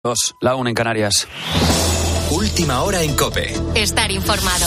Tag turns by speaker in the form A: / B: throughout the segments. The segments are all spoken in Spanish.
A: La 1 en Canarias.
B: Última hora en COPE.
C: Estar informado.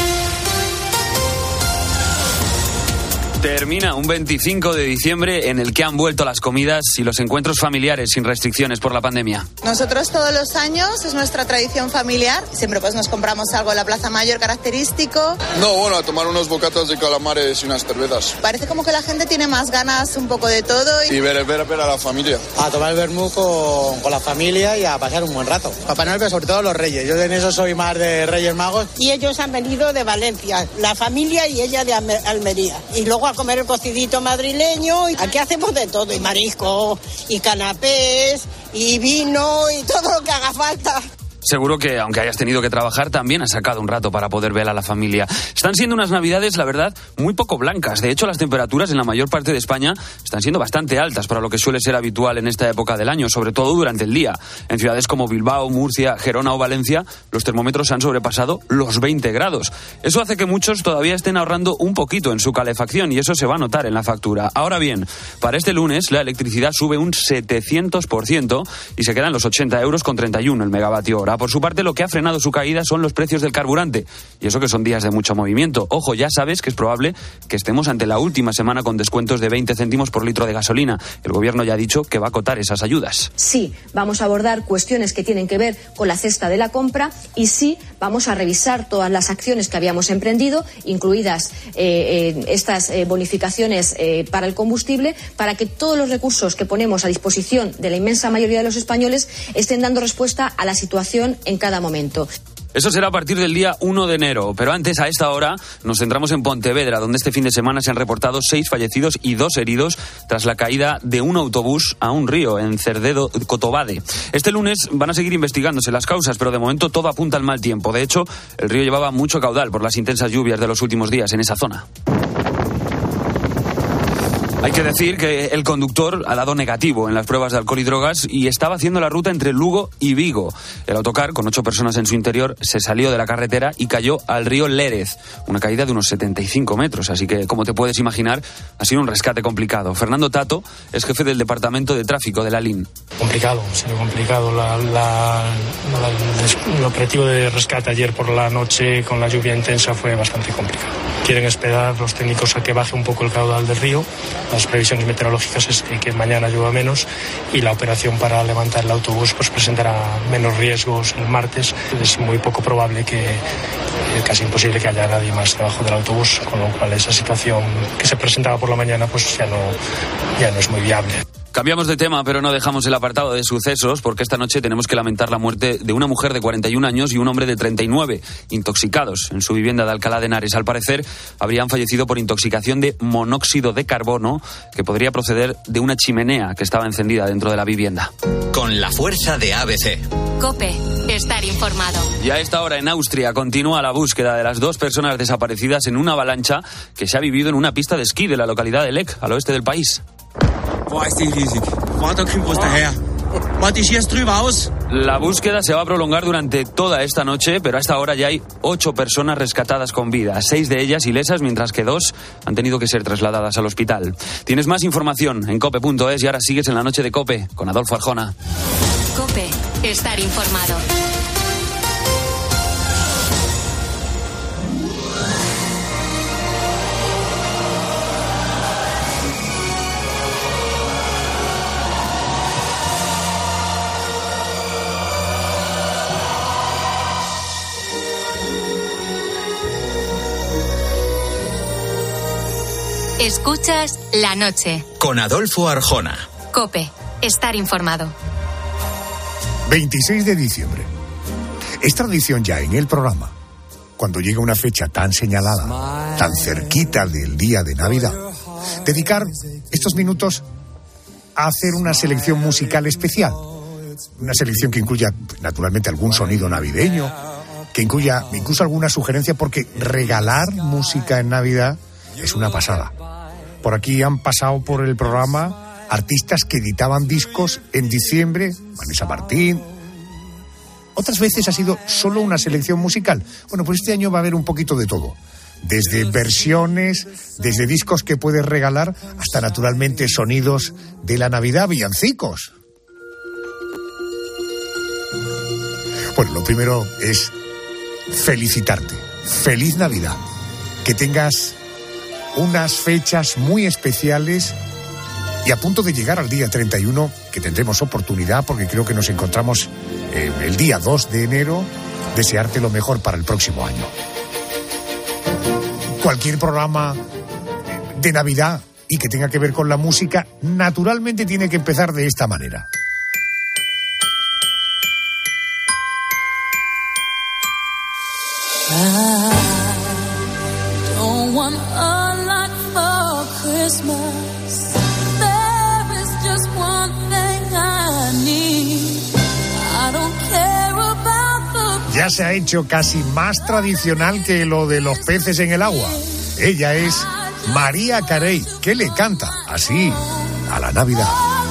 A: Termina un 25 de diciembre en el que han vuelto las comidas y los encuentros familiares sin restricciones por la pandemia.
D: Nosotros todos los años es nuestra tradición familiar. Siempre pues nos compramos algo en la Plaza Mayor característico.
E: No, bueno, a tomar unos bocatas de calamares y unas cervezas.
D: Parece como que la gente tiene más ganas un poco de todo.
E: Y ver a la familia.
F: A tomar el vermú con la familia y a pasar un buen rato. Papá Noel, pero sobre todo los Reyes. Yo en eso soy más de Reyes Magos.
G: Y ellos han venido de Valencia, la familia y ella de Almería. Y luego a comer el cocidito madrileño. Aquí hacemos de todo, y marisco, y canapés, y vino, y todo lo que haga falta.
A: Seguro que, aunque hayas tenido que trabajar, también has sacado un rato para poder ver a la familia. Están siendo unas navidades, la verdad, muy poco blancas. De hecho, las temperaturas en la mayor parte de España están siendo bastante altas para lo que suele ser habitual en esta época del año, sobre todo durante el día. En ciudades como Bilbao, Murcia, Gerona o Valencia, los termómetros han sobrepasado los 20 grados. Eso hace que muchos todavía estén ahorrando un poquito en su calefacción y eso se va a notar en la factura. Ahora bien, para este lunes la electricidad sube un 700% y se quedan los 80 euros con 31 el megavatio hora. Por su parte, lo que ha frenado su caída son los precios del carburante. Y eso que son días de mucho movimiento. Ojo, ya sabes que es probable que estemos ante la última semana con descuentos de 20 céntimos por litro de gasolina. El gobierno ya ha dicho que va a acotar esas ayudas.
H: Sí, vamos a abordar cuestiones que tienen que ver con la cesta de la compra y sí, vamos a revisar todas las acciones que habíamos emprendido, incluidas estas bonificaciones para el combustible, para que todos los recursos que ponemos a disposición de la inmensa mayoría de los españoles estén dando respuesta a la situación en cada momento.
A: Eso será a partir del día 1 de enero, pero antes, a esta hora, nos centramos en Pontevedra, donde este fin de semana se han reportado 6 fallecidos y 2 heridos tras la caída de un autobús a un río en Cerdedo Cotobade. Este lunes van a seguir investigándose las causas, pero de momento todo apunta al mal tiempo. De hecho, el río llevaba mucho caudal por las intensas lluvias de los últimos días en esa zona. Hay que decir que el conductor ha dado negativo en las pruebas de alcohol y drogas y estaba haciendo la ruta entre Lugo y Vigo. El autocar, con 8 personas en su interior, se salió de la carretera y cayó al río Lérez, una caída de unos 75 metros. Así que, como te puedes imaginar, ha sido un rescate complicado. Fernando Tato es jefe del Departamento de Tráfico de la LIN.
I: Complicado, ha sido complicado. El operativo de rescate ayer por la noche con la lluvia intensa fue bastante complicado. Quieren esperar los técnicos a que baje un poco el caudal del río. Las previsiones meteorológicas es que mañana llueva menos y la operación para levantar el autobús pues presentará menos riesgos el martes. Es muy poco probable casi imposible que haya nadie más debajo del autobús, con lo cual esa situación que se presentaba por la mañana pues ya no es muy viable.
A: Cambiamos de tema, pero no dejamos el apartado de sucesos, porque esta noche tenemos que lamentar la muerte de una mujer de 41 años y un hombre de 39, intoxicados en su vivienda de Alcalá de Henares. Al parecer, habrían fallecido por intoxicación de monóxido de carbono, que podría proceder de una chimenea que estaba encendida dentro de la vivienda.
B: Con la fuerza de ABC.
C: COPE. Estar informado.
A: Y a esta hora en Austria continúa la búsqueda de las 2 personas desaparecidas en una avalancha que se ha vivido en una pista de esquí de la localidad de Leck, al oeste del país. La búsqueda se va a prolongar durante toda esta noche, pero a esta hora ya hay 8 personas rescatadas con vida, 6 de ellas ilesas, mientras que 2 han tenido que ser trasladadas al hospital. Tienes más información en cope.es y ahora sigues en la noche de COPE con Adolfo Arjona.
C: COPE. Estar informado. Escuchas La Noche.
B: Con Adolfo Arjona.
C: COPE. Estar informado.
J: 26 de diciembre. Es tradición ya en el programa, cuando llega una fecha tan señalada, tan cerquita del día de Navidad, dedicar estos minutos a hacer una selección musical especial. Una selección que incluya, naturalmente, algún sonido navideño, que incluya incluso alguna sugerencia, porque regalar música en Navidad es una pasada. Por aquí han pasado por el programa artistas que editaban discos en diciembre, Vanessa Martín. Otras veces ha sido solo una selección musical. Bueno, pues este año va a haber un poquito de todo. Desde versiones, desde discos que puedes regalar, hasta naturalmente sonidos de la Navidad, villancicos. Bueno, lo primero es felicitarte. ¡Feliz Navidad! Que tengas unas fechas muy especiales y a punto de llegar al día 31, que tendremos oportunidad, porque creo que nos encontramos el día 2 de enero, desearte lo mejor para el próximo año. Cualquier programa de Navidad y que tenga que ver con la música, naturalmente tiene que empezar de esta manera. Ya se ha hecho casi más tradicional que lo de los peces en el agua. Ella es Mariah Carey, que le canta así a la Navidad.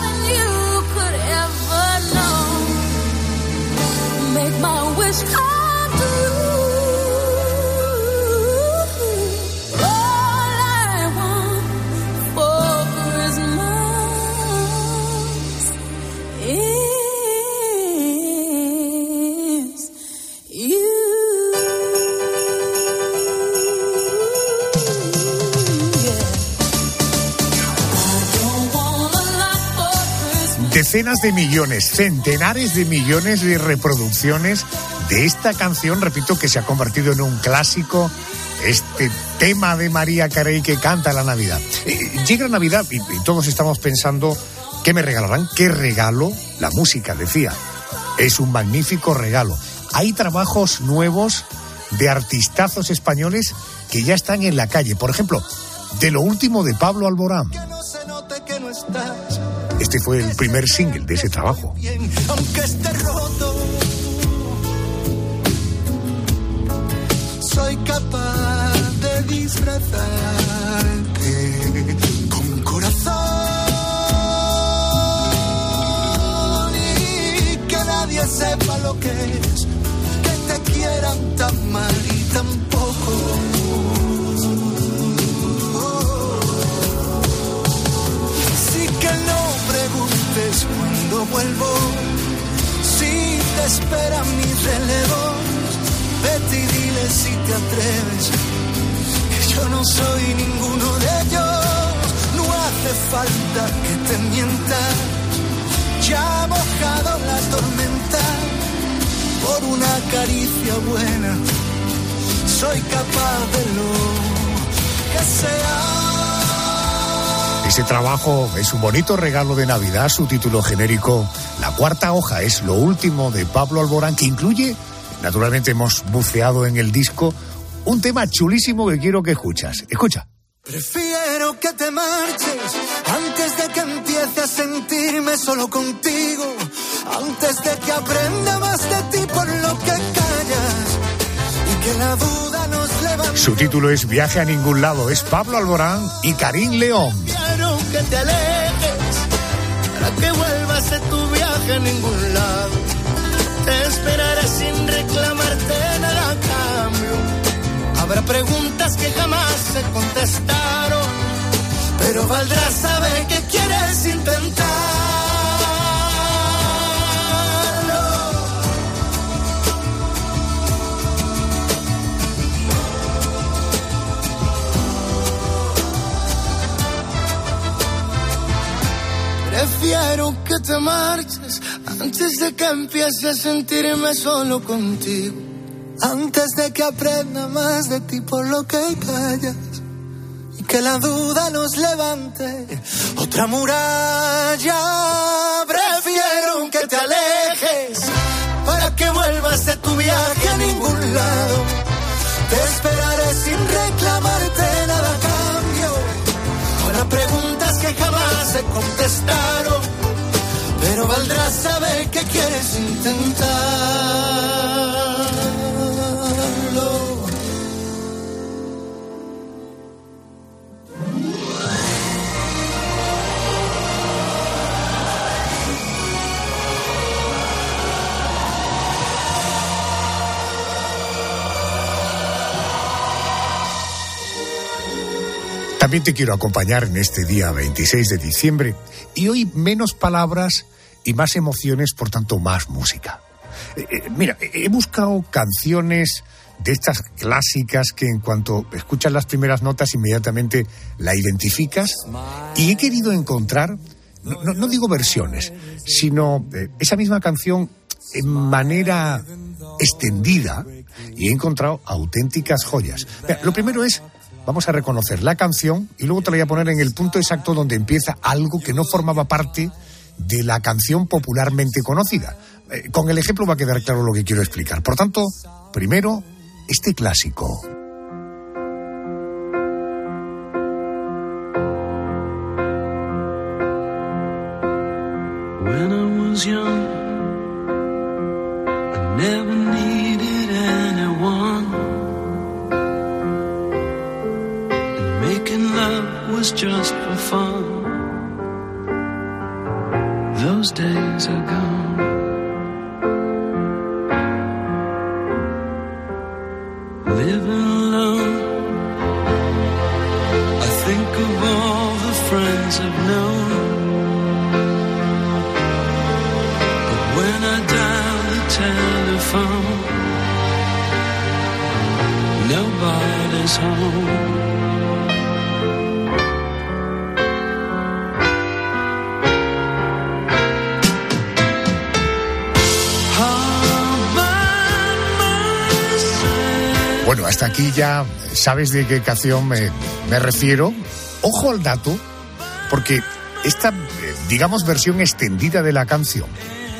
J: Decenas de millones, centenares de millones de reproducciones de esta canción, repito, que se ha convertido en un clásico, este tema de Mariah Carey que canta la Navidad. Llega Navidad y todos estamos pensando, ¿qué me regalarán? ¿Qué regalo? La música, decía, es un magnífico regalo. Hay trabajos nuevos de artistazos españoles que ya están en la calle. Por ejemplo, de lo último de Pablo Alborán. Este fue el primer single de ese trabajo.
K: Aunque esté roto, soy capaz de disfrazarte con corazón y que nadie sepa lo que es que te quieran tan mal y tan poco. Cuando vuelvo, si te esperan mis relevos, vete y dile si te atreves, que yo no soy ninguno de ellos. No hace falta que te mientas, ya ha mojado la tormenta por una caricia buena. Soy capaz de lo que sea.
J: Ese trabajo es un bonito regalo de Navidad, su título genérico, La Cuarta Hoja, es lo último de Pablo Alborán, que incluye, naturalmente hemos buceado en el disco, un tema chulísimo que quiero que escuchas. Escucha.
K: Prefiero que te marches antes de que empiece a sentirme solo contigo, antes de que aprenda más de ti por lo que callas y que la duda nos levante.
J: Su título es Viaje a ningún lado, es Pablo Alborán y Karim León.
K: Que te alejes para que vuelvas de tu viaje a ningún lado. Te esperaré sin reclamarte nada a cambio. Habrá preguntas que jamás se contestaron, pero valdrá saber que quieres intentar. Prefiero que te marches antes de que empiece a sentirme solo contigo, antes de que aprenda más de ti por lo que callas y que la duda nos levante otra muralla. Prefiero que te alejes para que vuelvas de tu viaje a ningún lado. Te esperaré sin reclamarte nada a cambio. Habrá preguntas que jamás se contestaron, pero valdrá saber que quieres intentarlo.
J: También te quiero acompañar en este día 26 de diciembre y hoy menos palabras y más emociones, por tanto más música. Mira, he buscado canciones de estas clásicas que en cuanto escuchas las primeras notas inmediatamente la identificas, y he querido encontrar, no digo versiones, sino esa misma canción en manera extendida, y he encontrado auténticas joyas. Mira, lo primero es, vamos a reconocer la canción y luego te la voy a poner en el punto exacto donde empieza algo que no formaba parte de la canción popularmente conocida. Con el ejemplo va a quedar claro lo que quiero explicar. Por tanto, primero, este clásico.
K: When I was young, I never needed anyone, and making love was just for fun. Those days are gone. Living alone, I think of all the friends I've known. But when I dial the telephone, nobody's home.
J: Bueno, hasta aquí ya sabes de qué canción me refiero. Ojo al dato, porque esta, digamos, versión extendida de la canción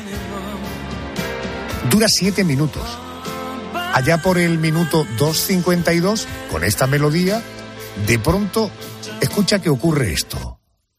J: dura 7 minutos. Allá por el minuto 2:52, con esta melodía, de pronto, escucha que ocurre esto.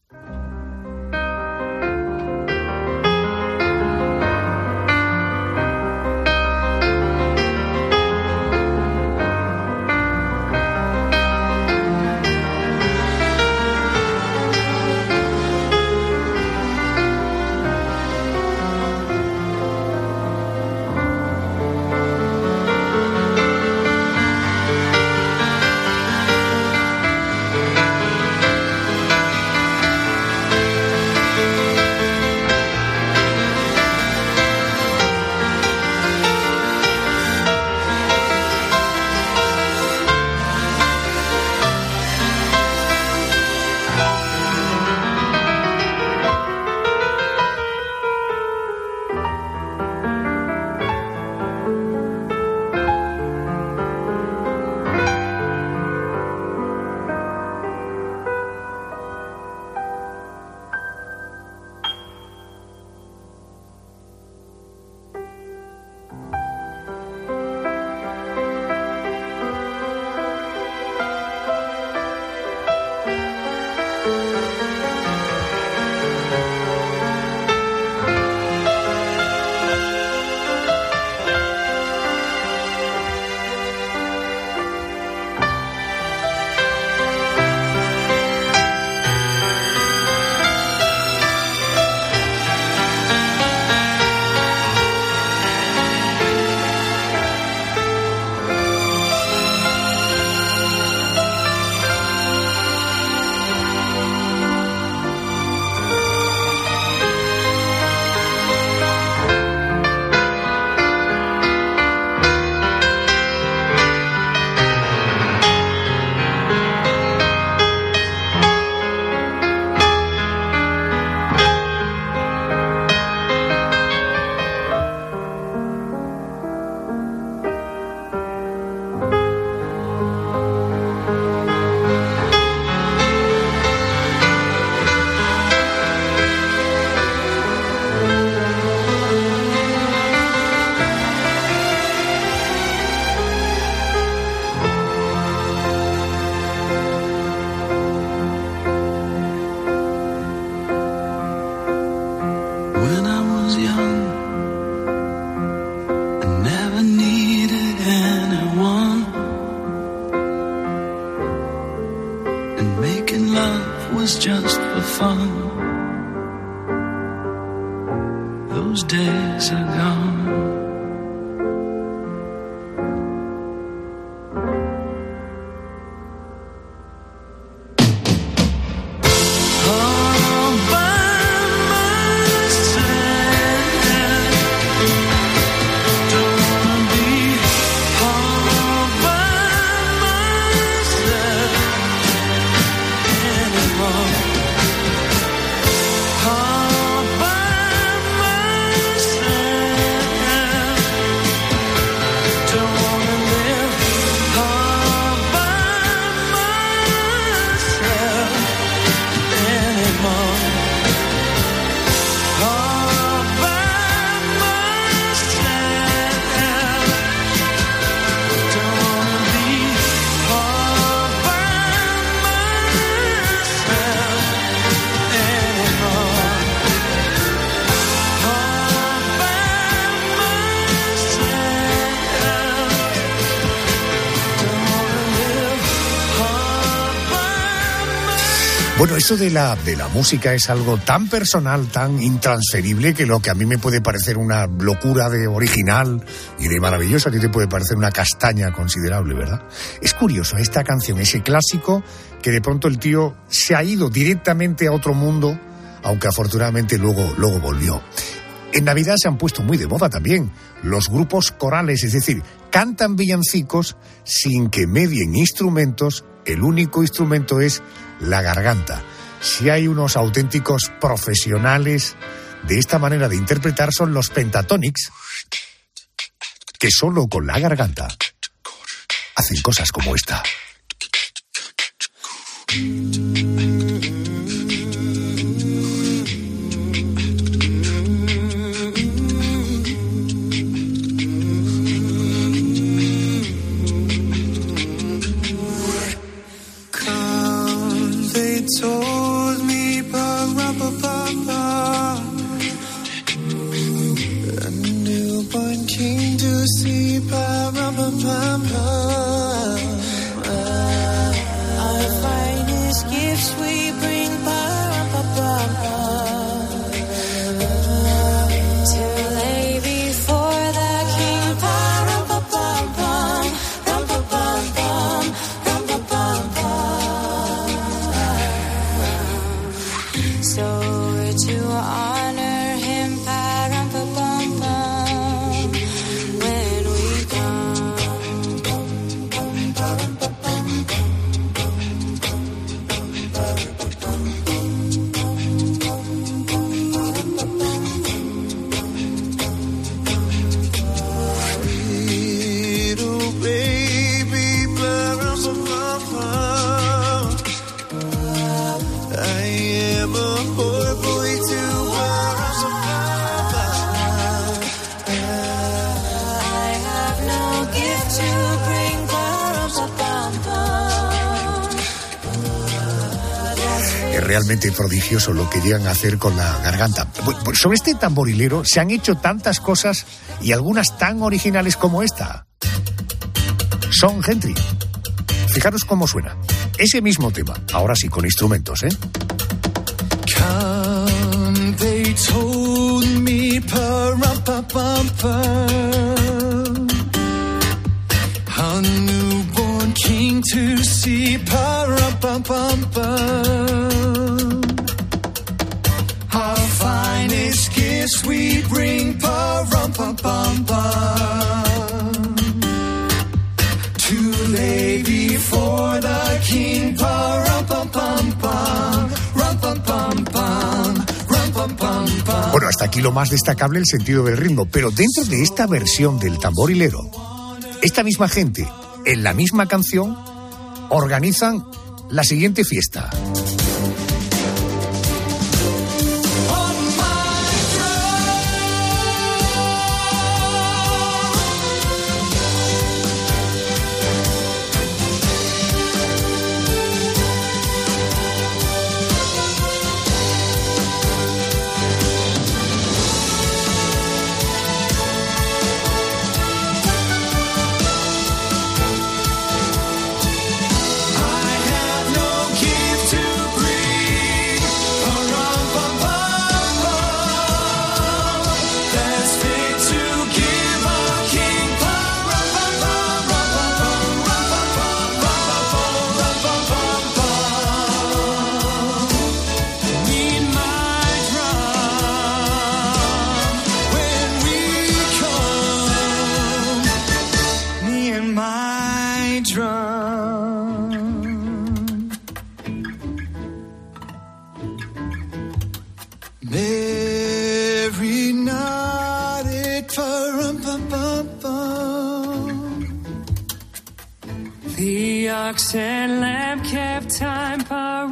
K: was just for fun. Those days are gone.
J: Bueno, esto de la música es algo tan personal, tan intransferible, que lo que a mí me puede parecer una locura de original y de maravilloso, a ti te puede parecer una castaña considerable, ¿verdad? Es curioso, esta canción, ese clásico, que de pronto el tío se ha ido directamente a otro mundo, aunque afortunadamente luego volvió. En Navidad se han puesto muy de moda también los grupos corales, es decir, cantan villancicos sin que medien instrumentos, el único instrumento es la garganta. Si hay unos auténticos profesionales de esta manera de interpretar son los Pentatonix, que solo con la garganta hacen cosas como esta.
K: Told me, pa-ra-pa-pa-pa, a newborn king to see, pa-ra-pa-pa-pa. Our finest gifts we bring, pa-ra-pa-pa-pa, to lay before the king, pa-ra-pa-pa-pa, ram-pa-pa-pa, ram-pa-pa-pa. So to honor him, pa-ram-pa-pum-pum, when we come. Little baby, pa-ram-pa-pum-pum, I am a poor boy too. I have no gift to bring.
J: Es realmente prodigioso lo que llegan a hacer con la garganta. Sobre este tamborilero se han hecho tantas cosas y algunas tan originales como esta. Son Gentry. Fijaros cómo suena. Ese mismo tema, ahora sí con instrumentos, ¿eh?
K: Come, they told me, pa-rum-pa-pum-pum, a newborn king to see, pa-rum-pa-pum-pum. Our finest gifts we bring, pa-rum-pa-pum-pum, to lay before the king, pa-rum-pa-pum-pum, rum-pum-pum-pum, rum-pum-pum-pum.
J: Bueno, hasta aquí lo más destacable, el sentido del ritmo, pero dentro de esta versión del tamborilero, esta misma gente, en la misma canción, organizan la siguiente fiesta.
K: Every night it pa-rum-pum-pum-pum.
L: The ox and lamb kept time,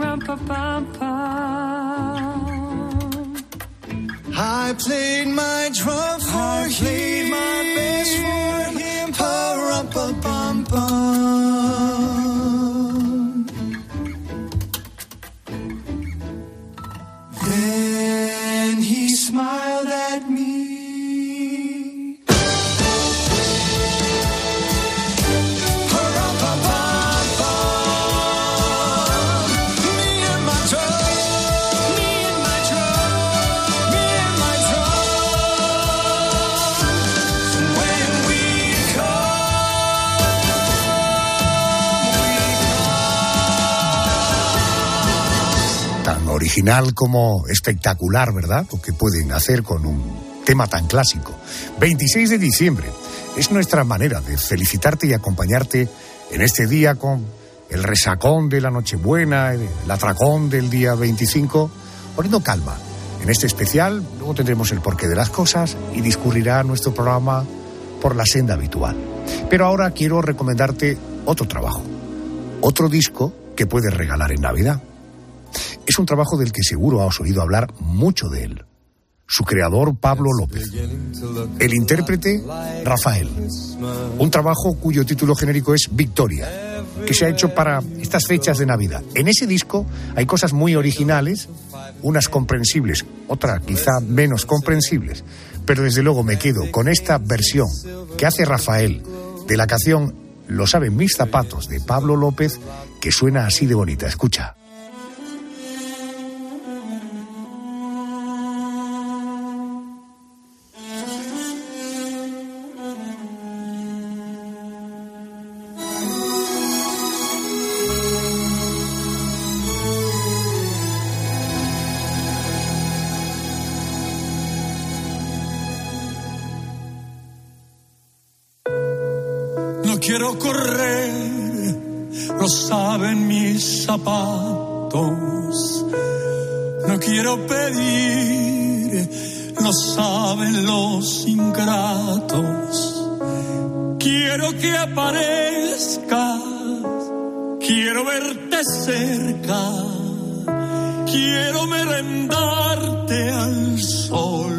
L: pa-rum-pa-pum-pum.
K: I played my drum for him. I played my best for him, pa-rum-pum-pum-pum. Then he smiled at me. Me and my drum.
J: original como espectacular, ¿verdad? Lo que pueden hacer con un tema tan clásico. 26 de diciembre es nuestra manera de felicitarte y acompañarte en este día con el resacón de la Nochebuena, el atracón del día 25, poniendo calma. En este especial luego tendremos el porqué de las cosas y discurrirá nuestro programa por la senda habitual. Pero ahora quiero recomendarte otro trabajo, otro disco que puedes regalar en Navidad. Es un trabajo del que seguro has oído hablar mucho de él. Su creador, Pablo López. El intérprete, Rafael. Un trabajo cuyo título genérico es Victoria, que se ha hecho para estas fechas de Navidad. En ese disco hay cosas muy originales, unas comprensibles, otras quizá menos comprensibles, pero desde luego me quedo con esta versión que hace Rafael de la canción Lo saben mis zapatos de Pablo López, que suena así de bonita. Escucha.
K: No quiero correr, lo saben mis zapatos. No quiero pedir, lo saben los ingratos. Quiero que aparezcas, quiero verte cerca. Quiero merendarte al sol.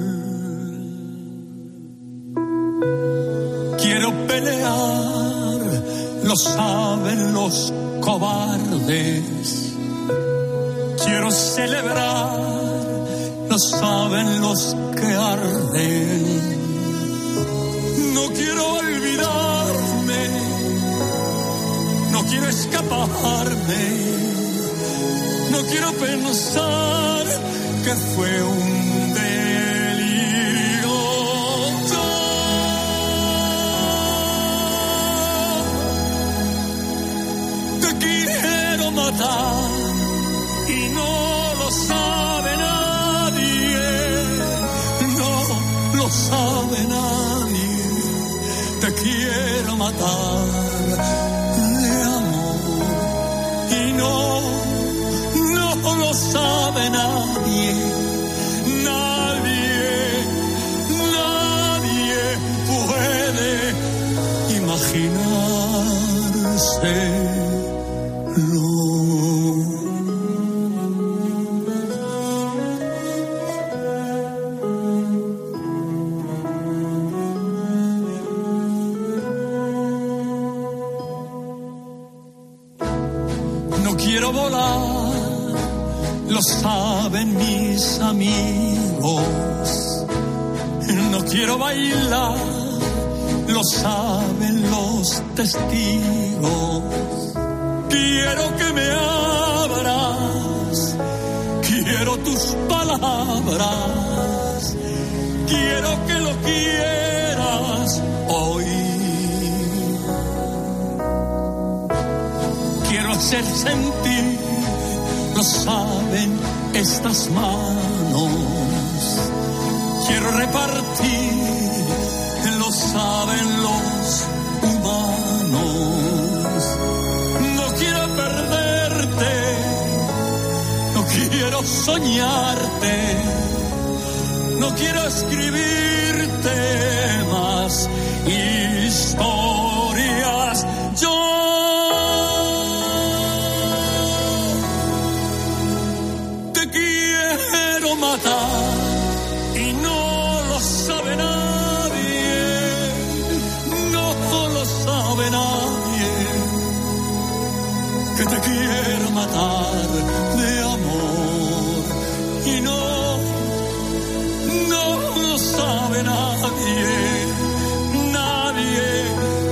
K: Quiero pelear, lo saben los cobardes. Quiero celebrar, lo saben los que arden. No quiero olvidarme, no quiero escaparme. No quiero pensar que fue un delirio. Te quiero matar y no lo sabe nadie. No lo sabe nadie. Te quiero matar de amor y no lo sabe nadie, nadie puede imaginárselo. No quiero volar, lo saben mis amigos. No quiero bailar, lo saben los testigos. Quiero que me abras, quiero tus palabras. Quiero que lo quieras hoy. Quiero hacer sentir, lo saben estas manos. Quiero repartir, lo saben los humanos. No quiero perderte, no quiero soñarte. No quiero escribirte más historias. Matar y no lo sabe nadie, no lo sabe nadie, que te quiero matar de amor y no lo sabe nadie, nadie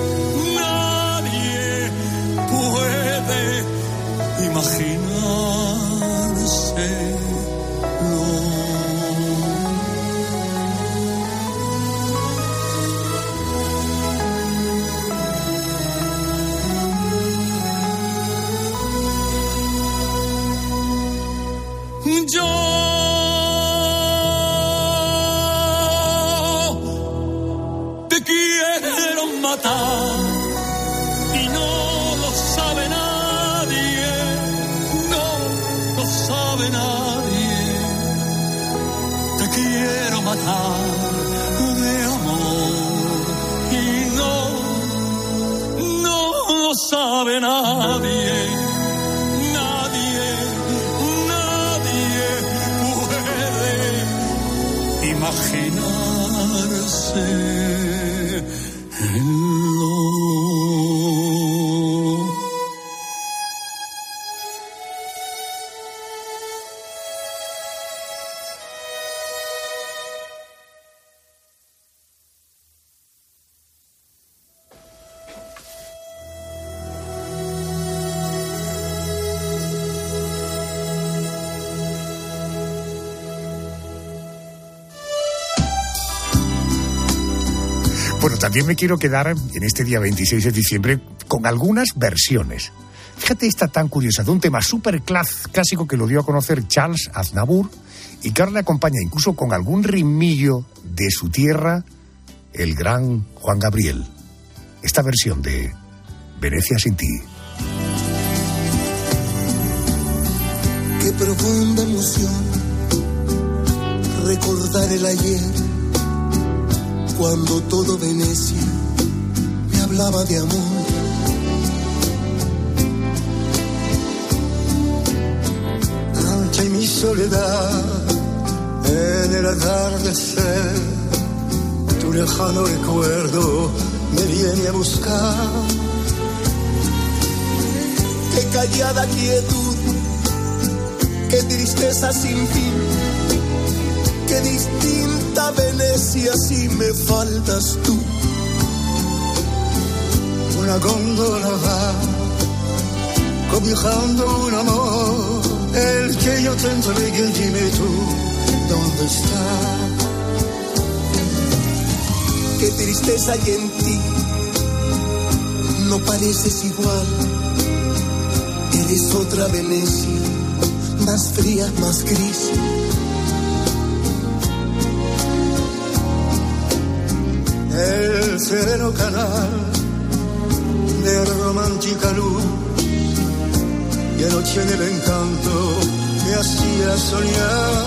K: puede imaginarse. matar y no lo sabe nadie, no lo sabe nadie. Te quiero matar de amor y no lo sabe nadie. Imaginarse
J: Bueno, también me quiero quedar en este día 26 de diciembre con algunas versiones. Fíjate esta tan curiosa, de un tema súper clásico que lo dio a conocer Charles Aznavour y que ahora le acompaña incluso con algún ritmillo de su tierra, el gran Juan Gabriel. Esta versión de Venecia sin ti.
K: Qué profunda emoción recordar el ayer, cuando todo Venecia me hablaba de amor. Ante mi soledad, en el atardecer, tu lejano recuerdo me viene a buscar. Qué callada quietud, qué tristeza sin fin, qué distinta Venecia si me faltas tú. Una góndola va cobijando un amor, el que yo te entregué, dime tú, ¿dónde está? Qué tristeza hay en ti, no pareces igual, eres otra Venecia, más fría, más gris. El sereno canal de romántica luz y anoche en el encanto me hacía soñar.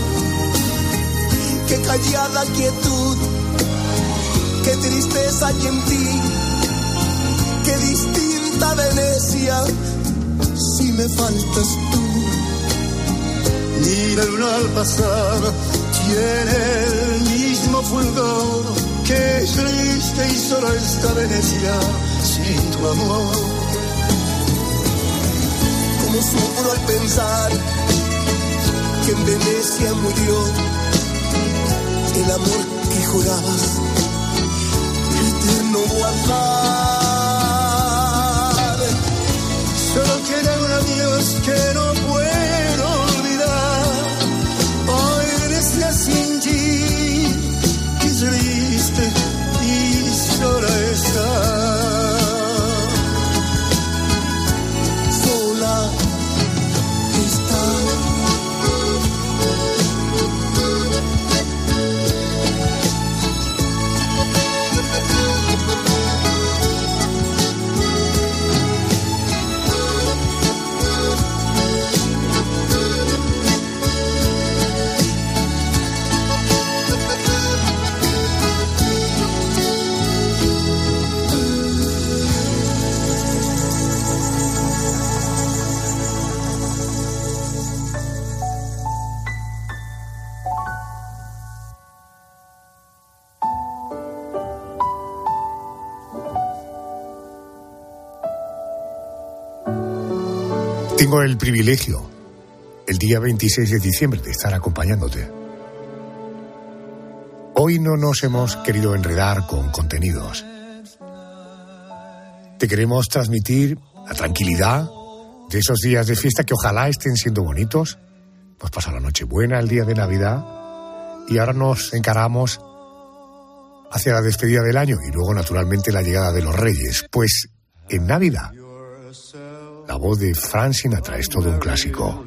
K: Qué callada quietud, qué tristeza hay en ti, qué distinta Venecia si me faltas tú. Ni la luna al pasar tiene el mismo fulgor, qué triste y sola esta Venecia sin tu amor. Como sufro al pensar que en Venecia murió el amor que jurabas eterno guardar. Solo queda un adiós que no puedo olvidar. Hoy Venecia sin ti, qué triste y sola está. Sola está.
J: Tengo el privilegio, el día 26 de diciembre, de estar acompañándote. Hoy no nos hemos querido enredar con contenidos. Te queremos transmitir la tranquilidad de esos días de fiesta que ojalá estén siendo bonitos. Hemos pasado la Nochebuena, el día de Navidad, y ahora nos encaramos hacia la despedida del año y luego, naturalmente, la llegada de los Reyes. Pues en Navidad, la voz de Frank Sinatra es todo un clásico.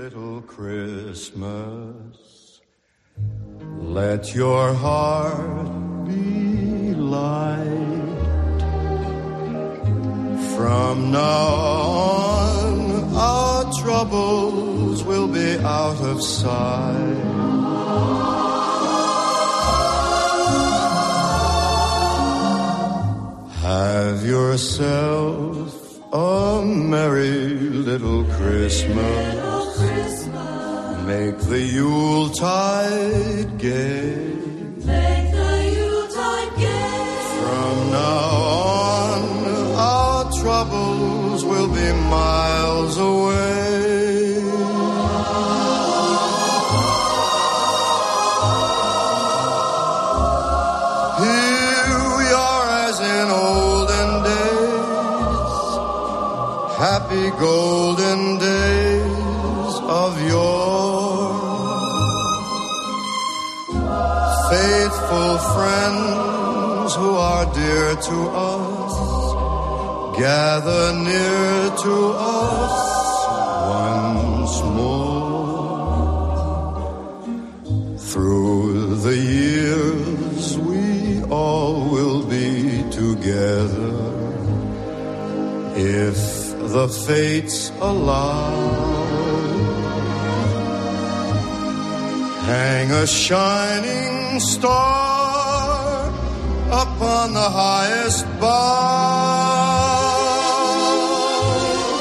M: Let your heart be light.
K: troubles will be out of sight. Have yourself a merry little Christmas. Make the Yuletide gay.
L: Make the Yuletide gay.
K: From now on, our troubles will be miles away. Here we are as in olden days, happy golden days of yore. Faithful friends who are dear to us, gather near to us once more. Through the years we all will be together, if the fates allow. Hang a shining star upon the highest bough,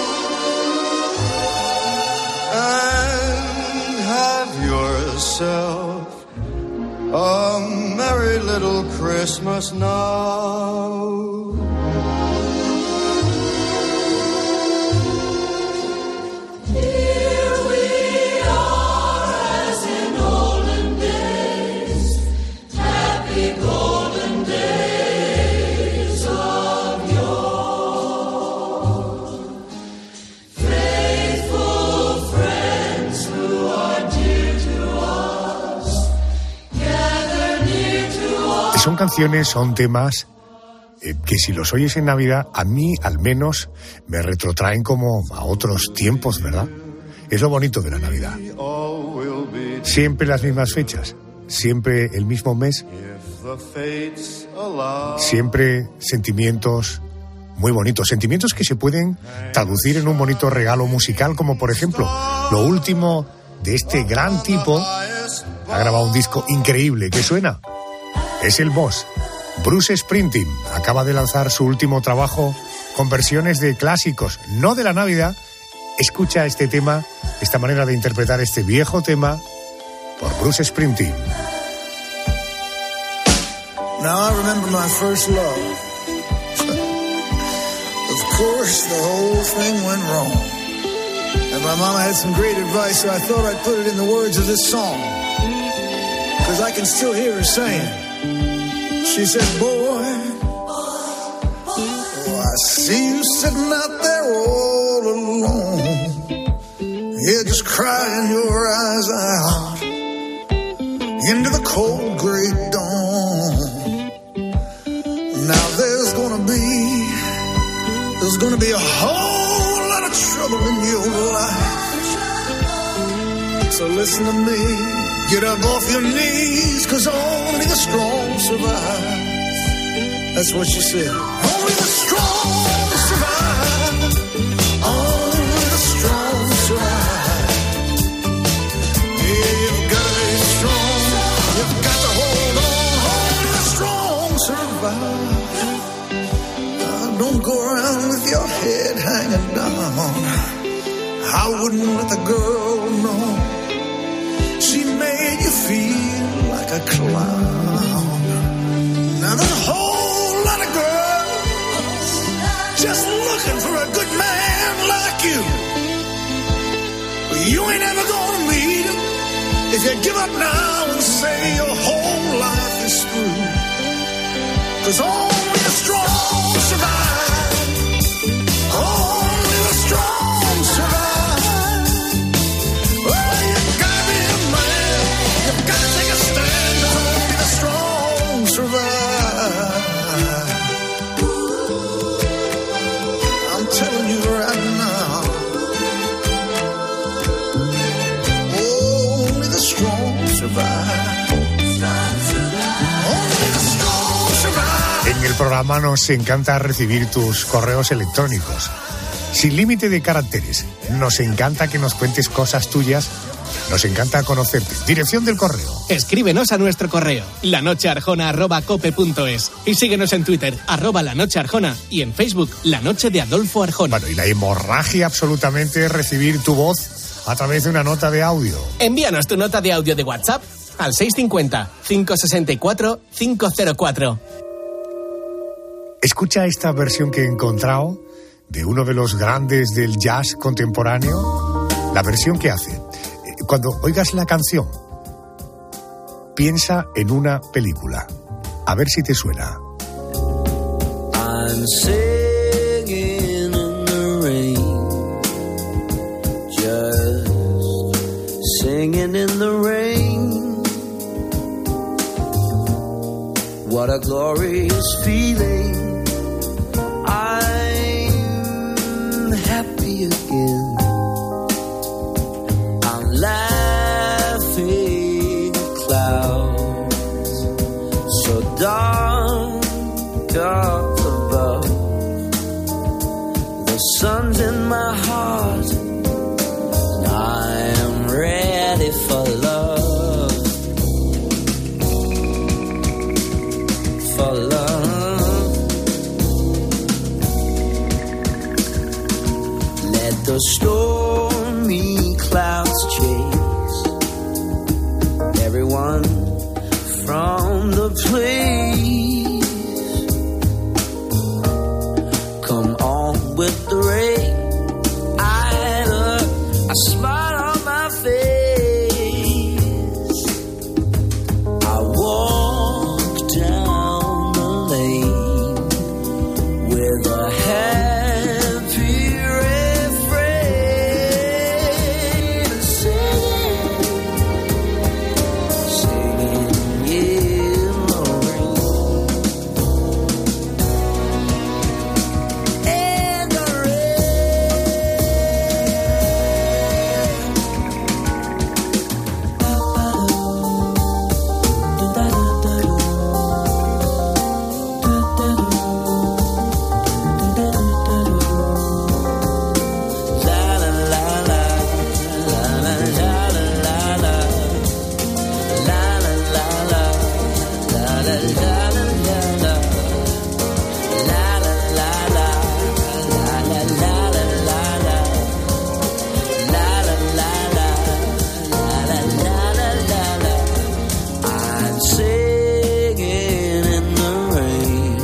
K: and have yourself a merry little Christmas now.
J: Son canciones, son temas que si los oyes en Navidad, a mí al menos me retrotraen como a otros tiempos, ¿verdad? Es lo bonito de la Navidad. Siempre las mismas fechas, siempre el mismo mes, siempre sentimientos muy bonitos, sentimientos que se pueden traducir en un bonito regalo musical, como por ejemplo lo último de este gran tipo. Ha grabado un disco increíble que suena. Es el boss, Bruce Springsteen. Acaba de lanzar su último trabajo con versiones de clásicos, no de la Navidad. Escucha este tema, esta manera de interpretar este viejo tema por Bruce Springsteen.
K: Now I remember my first love. Of course, the whole thing went wrong. And my mama had some great advice, so I thought I'd put it in the words of this song. 'Cause I can still hear her saying, she said, boy, oh, I see you sitting out there all alone. Yeah, just crying your eyes out into the cold gray dawn. Now there's gonna be a whole lot of trouble in your life. So listen to me, get up off your knees, 'cause only the strong survive. That's what she said. Only the strong survive. Only the strong survive. Yeah, you've got to be strong. You've got to hold on. Only the strong survive. Don't go around with your head hanging down. I wouldn't let the girl know she made you feel like a clown. Now there's a whole lot of girls just looking for a good man like you. But you ain't ever gonna meet him if you give up now and say your whole life is through. 'Cause only the strong survive. Only the strong survive. Well, you gotta be a man. You've gotta take a stand. Only the strong survive. I'm telling you right now. Only the strong survive.
J: En el programa nos encanta recibir tus correos electrónicos. sin límite de caracteres. Nos encanta que nos cuentes cosas tuyas. Nos encanta conocerte. Dirección del correo.
M: Escríbenos a nuestro correo, lanochearjona@cope.es, y síguenos en Twitter, @lanochearjona, y en Facebook, La Noche de Adolfo Arjona.
J: Bueno, y la hemorragia absolutamente es recibir tu voz a través de una nota de audio.
M: Envíanos tu nota de audio de WhatsApp al 650-564-504.
J: Escucha esta versión que he encontrado de uno de los grandes del jazz contemporáneo. La versión que hace. Cuando oigas la canción, piensa en una película. A ver si te suena.
N: I'm singing in the rain, just singing in the rain. What a glorious feeling. I'm happy again. Laughing clouds so dark, dark above. The sun's in my heart, and I am ready for love. For love. Let the stormy clouds chase everyone from the place. Come on with the rain. I look a smile on my face. I walk down the lane with a happy refrain, singing in the rain. In the I'm singing in the rain,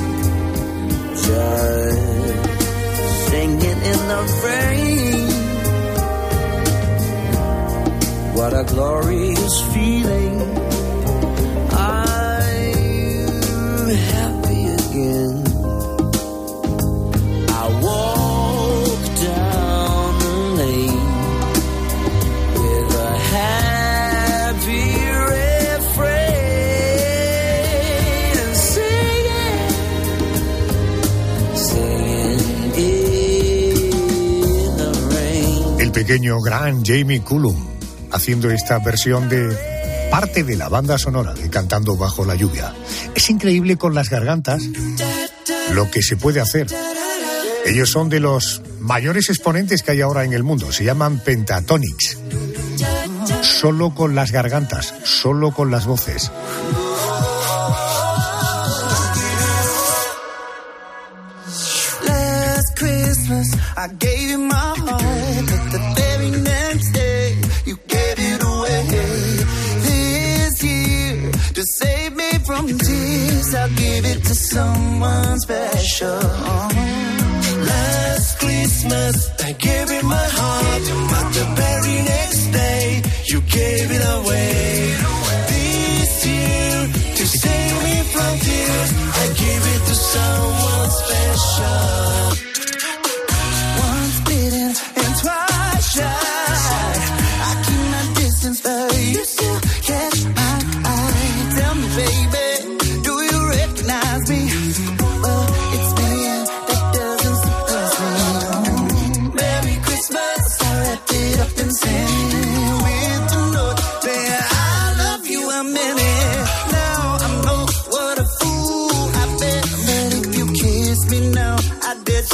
N: just singing in the rain. What a glorious feeling. I'm happy again. I walk down the lane with a happy refrain, and singing in the rain.
J: El pequeño gran Jamie Cullum haciendo esta versión de parte de la banda sonora de Cantando bajo la lluvia. Es increíble con las gargantas lo que se puede hacer. Ellos son de los mayores exponentes que hay ahora en el mundo. Se llaman Pentatonix. Solo con las gargantas, solo con las voces.
K: Last Christmas, I gave you my heart, but the very next day, you gave it away. This year, to save me from tears, I'll give it to someone special. Last Christmas, I gave you my heart, but the very next day, you gave it away. This year, to save me from tears, I give it to someone special. Once bitten and twice shy, I keep my distance, but you still catch my eye. Tell me, baby, do you recognize me? Well, it's me, and that doesn't surprise me. Merry Christmas, I wrapped it up and sent it with the note saying I love you a minute. Now I know what a fool I've been, but if you kiss me now, I did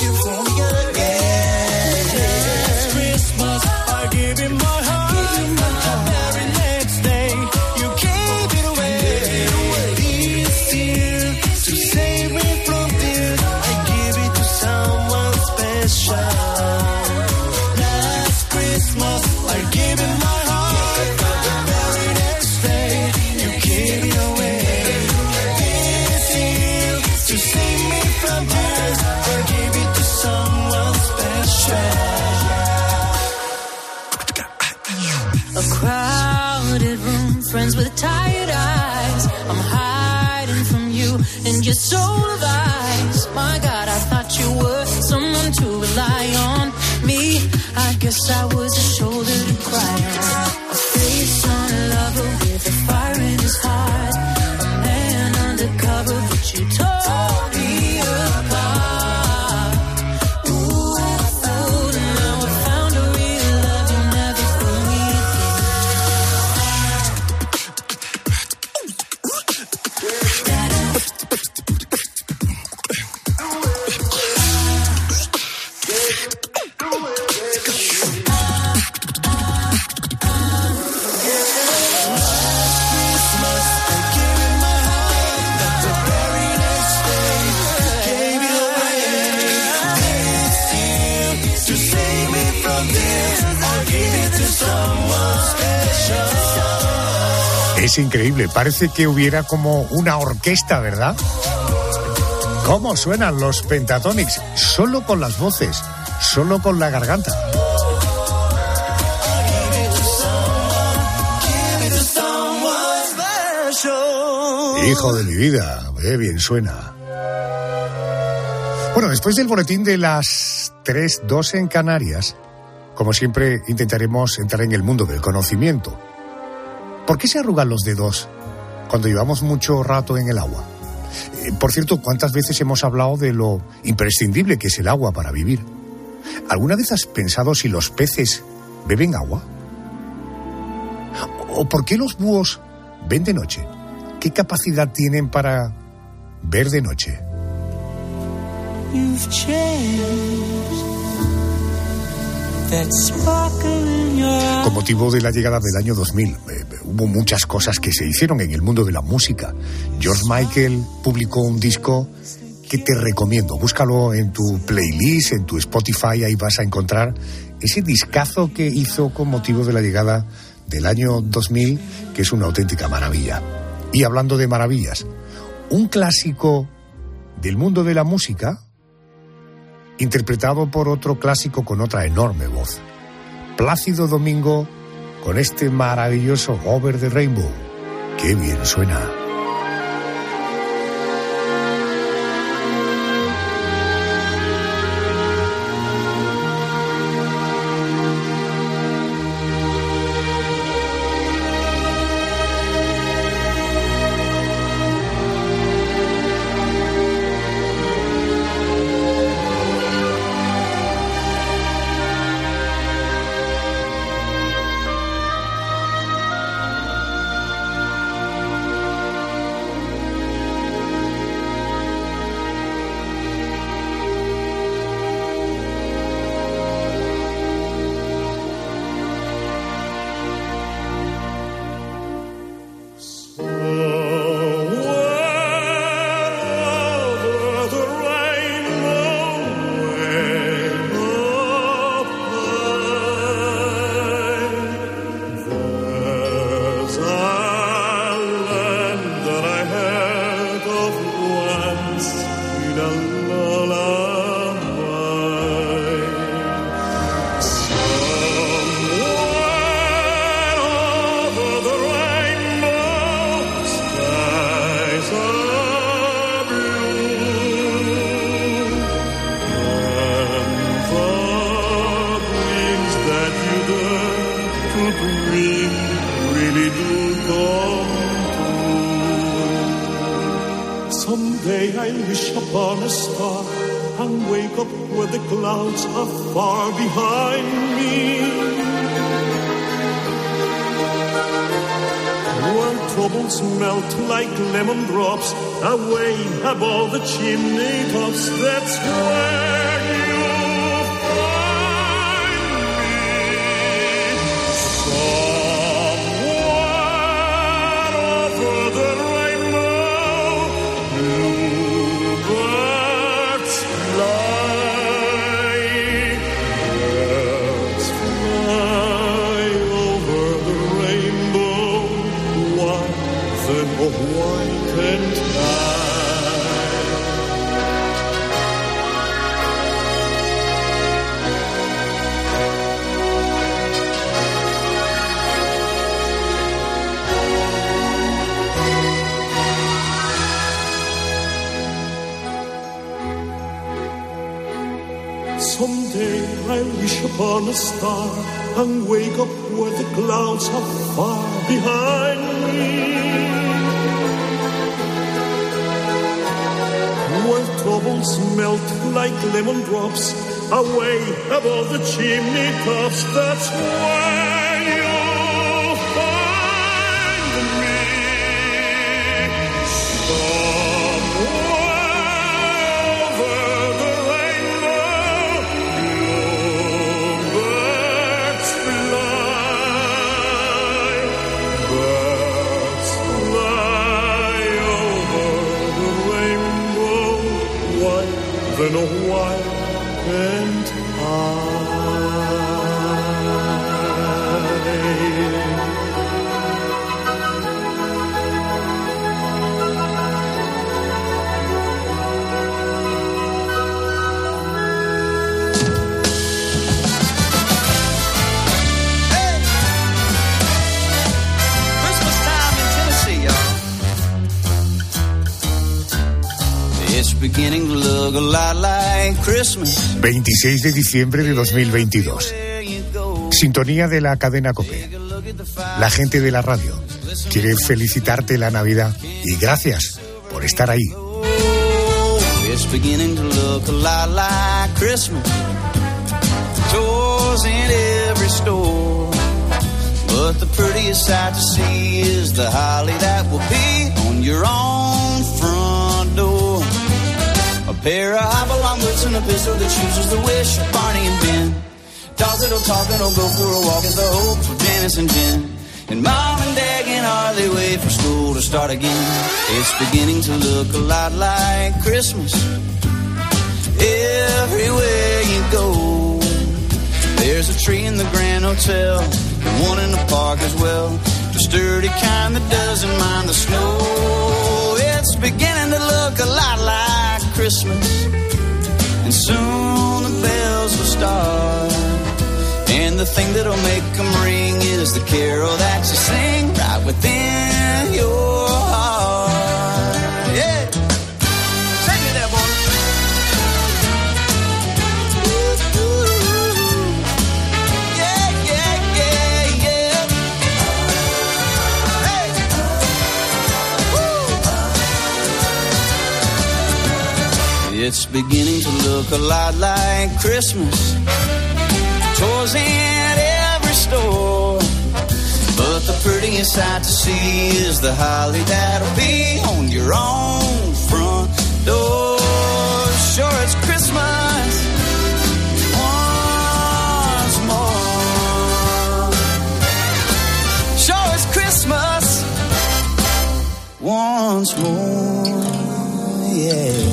J: Es increíble, parece que hubiera como una orquesta, ¿verdad? ¿Cómo suenan los Pentatonix? Solo con las voces, solo con la garganta. Hijo de mi vida, bien suena. Bueno, después del boletín de las 3:02 en Canarias, como siempre intentaremos entrar en el mundo del conocimiento. ¿Por qué se arrugan los dedos cuando llevamos mucho rato en el agua? Por cierto, ¿cuántas veces hemos hablado de lo imprescindible que es el agua para vivir? ¿Alguna vez has pensado si los peces beben agua? ¿O por qué los búhos ven de noche? ¿Qué capacidad tienen para ver de noche? Con motivo de la llegada del año 2000, hubo muchas cosas que se hicieron en el mundo de la música. George Michael publicó un disco que te recomiendo. Búscalo en tu playlist, en tu Spotify, ahí vas a encontrar ese discazo que hizo con motivo de la llegada del año 2000, que es una auténtica maravilla. Y hablando de maravillas, un clásico del mundo de la música, interpretado por otro clásico con otra enorme voz. Plácido Domingo con este maravilloso Over the Rainbow. ¡Qué bien suena!
O: Above the chimney tops, that's where you'll find me. Somewhere over the rainbow, bluebirds fly. Birds fly over the rainbow, white and white and high. Someday I'll wish upon a star and wake up where the clouds are far behind me. Where troubles melt like lemon drops away above the chimney tops. That's where you'll find me. Then a while and high.
N: It's beginning to look a lot like Christmas.
J: 26 de diciembre de 2022. Sintonía de la cadena COPE. La gente de la radio quiere felicitarte la Navidad y gracias por estar ahí.
N: It's beginning to look a lot like Christmas. Toys in every store. But the prettiest sight to see is the holly that will be on your own front door. A pair of hop-along boots and a pistol that chooses the wish of Barney and Ben. Dogs that'll talk and will go for a walk is the hope for Janice and Jen. And Mom and Dad can hardly wait for school to start again. It's beginning to look a lot like Christmas. Everywhere you go, there's a tree in the Grand Hotel and one in the park as well. The sturdy kind that doesn't mind the snow. It's beginning to look a lot like Christmas. And soon the bells will start. And the thing that'll make them ring is the carol that you sing right within your heart. Yeah. Take me there, boy. Yeah, yeah, yeah, yeah. Hey. Woo. It's beginning to look a lot like Christmas. Toys in every store. But the prettiest sight to see is the holly that'll be on your own front door. Sure, it's Christmas once more. Sure, it's Christmas once more. Yeah.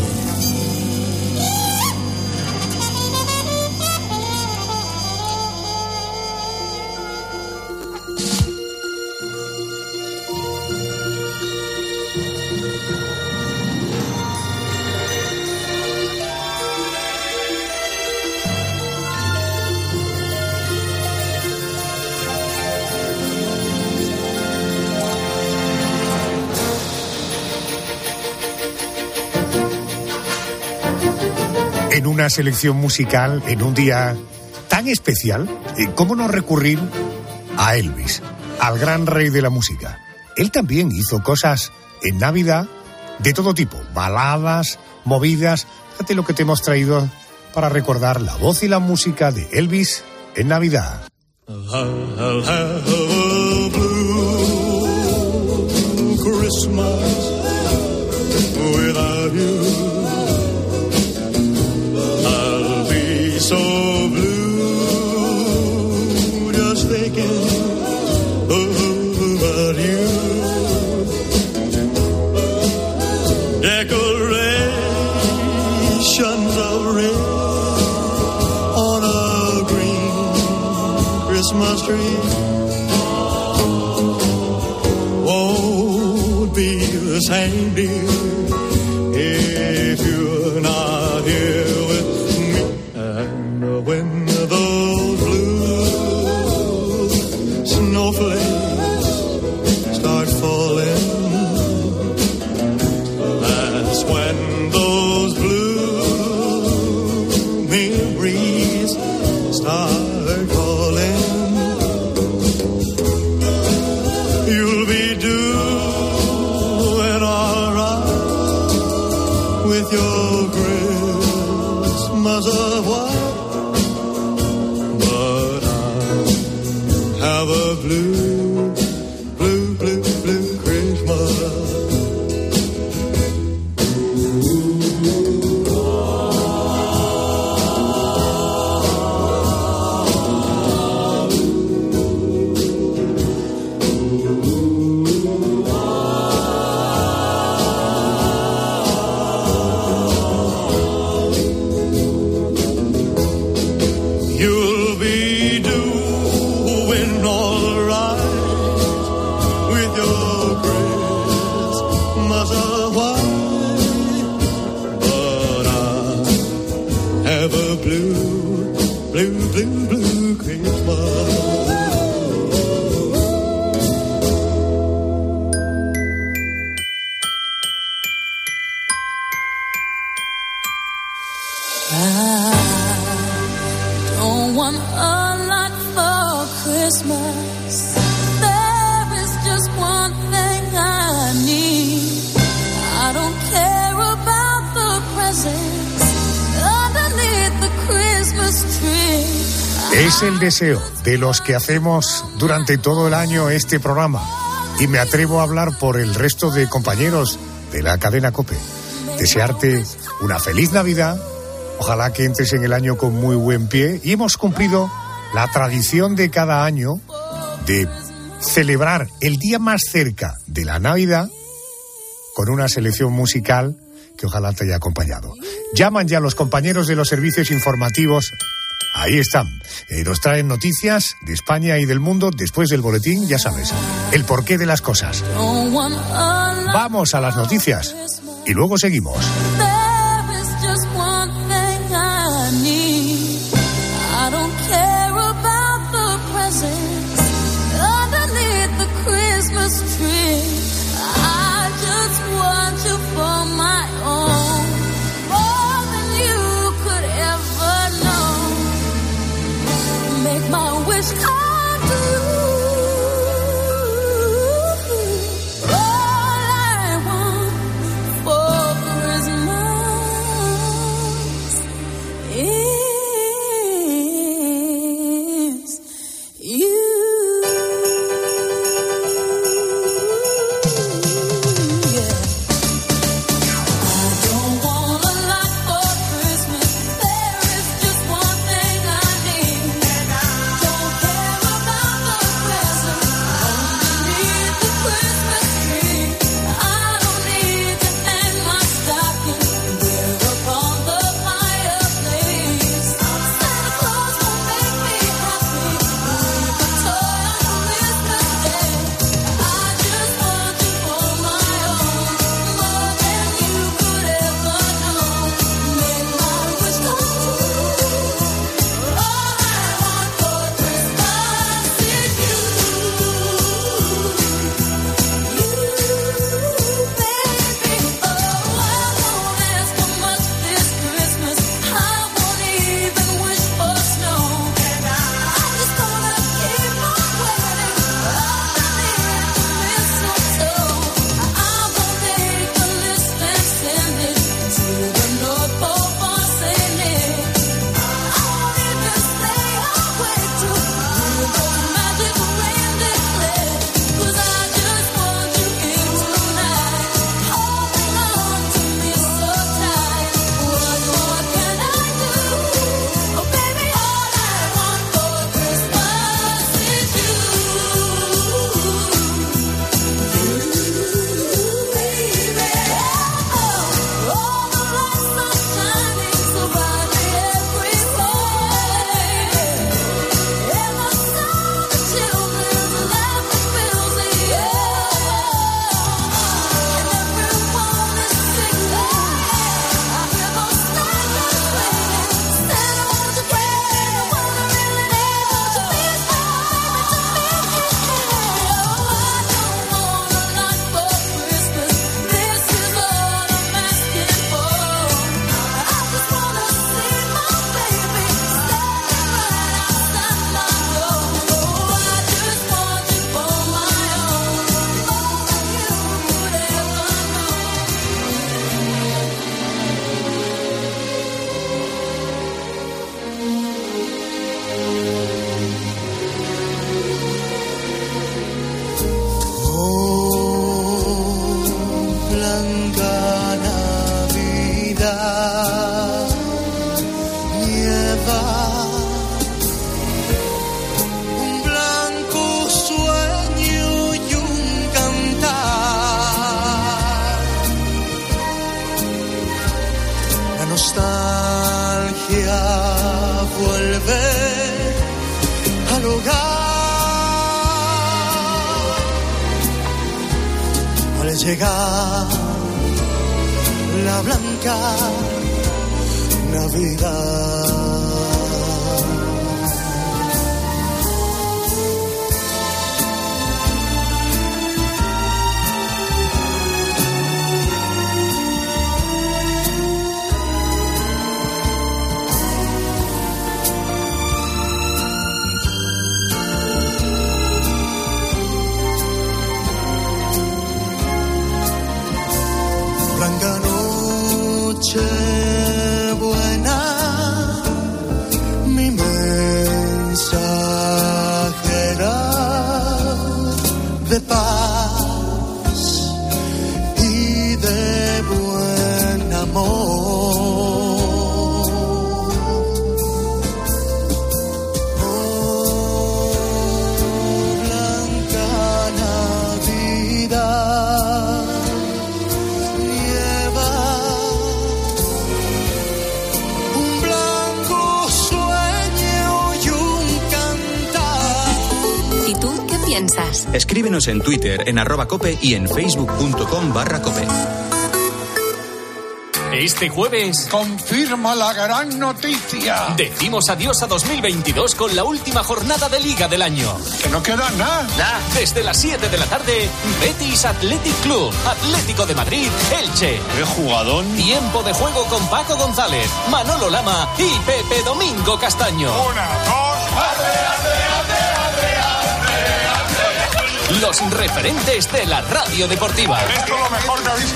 J: En una selección musical, en un día tan especial, ¿cómo no recurrir a Elvis, al gran rey de la música? Él también hizo cosas en Navidad de todo tipo, baladas, movidas. Fíjate lo que te hemos traído para recordar la voz y la música de Elvis en Navidad.
O: I'll have a blue Christmas without you. I'll be so blue just thinking about you. Decorations of red on a green Christmas tree won't be the same, dear, if you're not here with me. And when those blue snowflakes start falling, that's when those blue memories start calling. You'll be doing all right with your Christmas of white, but I have a blue, blue, blue, blue Christmas. You'll be doing all right with your Christmas of white, but I have a blue, blue, blue, blue Christmas.
L: I don't want a lot for Christmas. There is just one thing I need. I don't care about the presents underneath the Christmas tree.
J: Es el deseo de los que hacemos durante todo el año este programa. Y me atrevo a hablar por el resto de compañeros de la cadena COPE. Desearte una feliz Navidad. Ojalá que entres en el año con muy buen pie. Y hemos cumplido la tradición de cada año de celebrar el día más cerca de la Navidad con una selección musical que ojalá te haya acompañado. Llaman ya los compañeros de los servicios informativos. Ahí están. Nos traen noticias de España y del mundo después del boletín, ya sabes, el porqué de las cosas. Vamos a las noticias y luego seguimos.
K: Llegar la blanca Navidad.
C: piensas.
B: Escríbenos en Twitter, en @cope y en facebook.com/cope.
P: Este jueves
Q: confirma la gran noticia.
P: Decimos adiós a 2022 con la última jornada de Liga del año.
Q: Que no queda nada.
P: Desde las 7 de la tarde, Betis Athletic Club, Atlético de Madrid, Elche.
Q: ¡Qué jugadón!
P: Tiempo de juego con Paco González, Manolo Lama y Pepe Domingo Castaño.
Q: 1, 2,
P: Los referentes de la radio deportiva.
Q: Esto es lo mejor que ha visto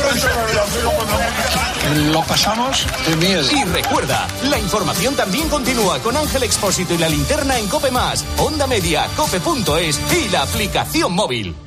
Q: Lo pasamos de miedo.
P: Y recuerda, la información también continúa con Ángel Expósito y la linterna en COPE+, Onda Media, cope.es y la aplicación móvil.